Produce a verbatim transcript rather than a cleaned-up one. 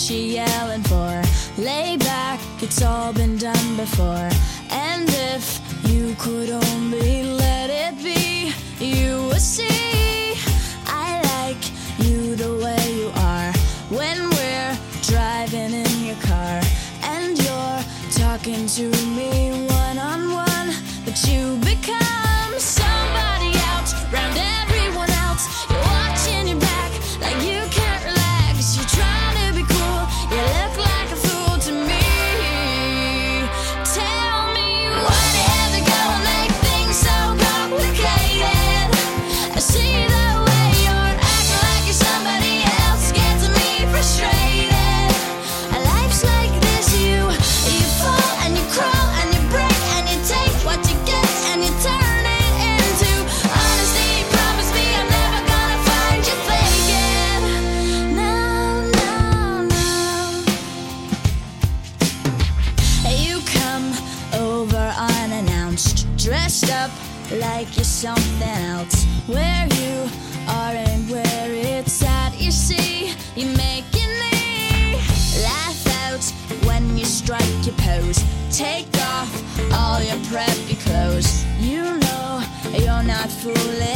she yelling for? Lay back, it's all been done before. And if you could only let it be, you would see I like you the way you are. When we're driving in your car and you're talking to me one-on-one, but you become somebody else round everyone else. You're watching your back like you can't relax. You're trying to be cool, you look like a fool to me. Tell me why do you have to go and make things so complicated? I see the way you're acting like you're somebody else, gets me frustrated. Life's like this, you you fall and you crawl and you break and you take what you get and you turn it into honesty. Promise me I'm never gonna find you faking. No, no, no. You come over unannounced, dressed up like you're something else. Where you are and where it's at, you see, you're making me laugh out when you strike your pose. Take off all your preppy clothes. You know you're not fooling